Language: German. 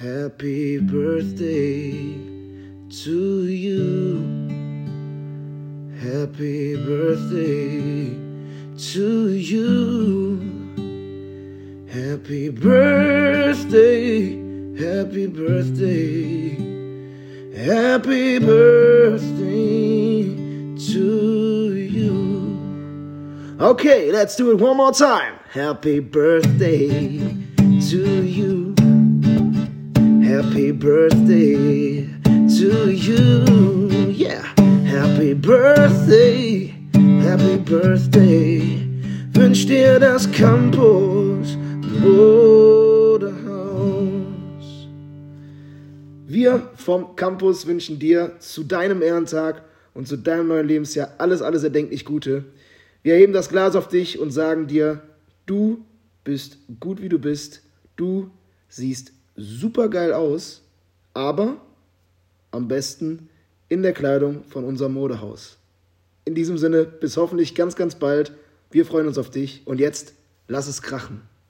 Happy birthday to you. Happy birthday to you. Happy birthday, happy birthday, happy birthday to you. Okay, let's do it one more time. Happy birthday to you. Happy birthday to you. Yeah. Happy birthday, happy birthday. Wünsch dir das Campus Modehaus. Wir vom Campus wünschen dir zu deinem Ehrentag und zu deinem neuen Lebensjahr alles erdenklich Gute. Wir heben das Glas auf dich und sagen dir, du bist gut wie du bist. Du siehst super geil aus, aber am besten in der Kleidung von unserem Modehaus. In diesem Sinne, bis hoffentlich ganz, ganz bald. Wir freuen uns auf dich und jetzt lass es krachen.